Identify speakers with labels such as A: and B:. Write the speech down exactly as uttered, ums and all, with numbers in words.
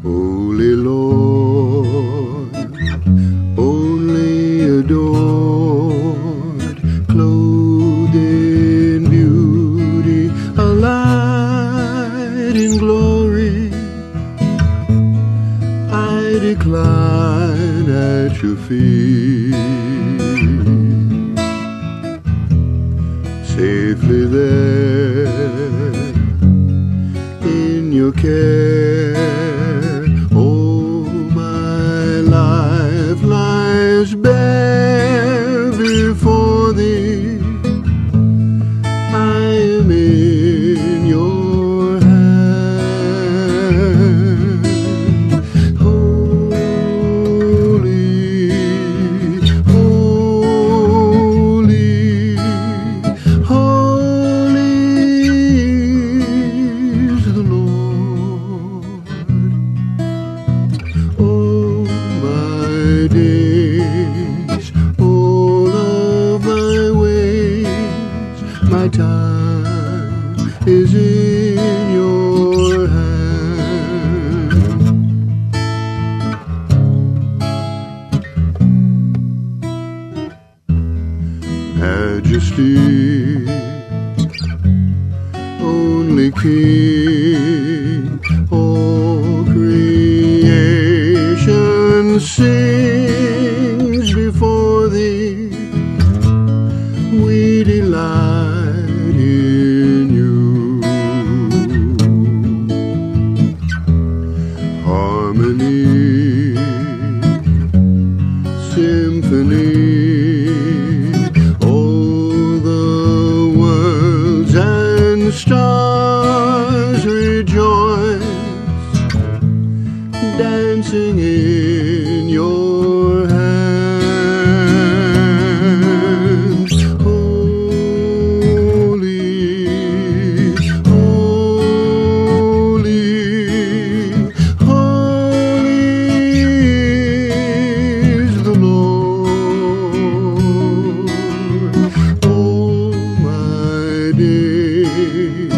A: Holy Lord, only adored, clothed in beauty, a light in glory, I decline at your feet, safely there in your care. Oh, my life lies bare before thee, I am in your hand. Holy, holy, holy is the Lord. Oh, my days, all of my ways, my time is in your hand. Majesty, only King, all creation sings before thee, we delight in you. Harmony, symphony, all the worlds and stars rejoice, dancing in your hands. Holy, holy, holy is the Lord. Oh, my days,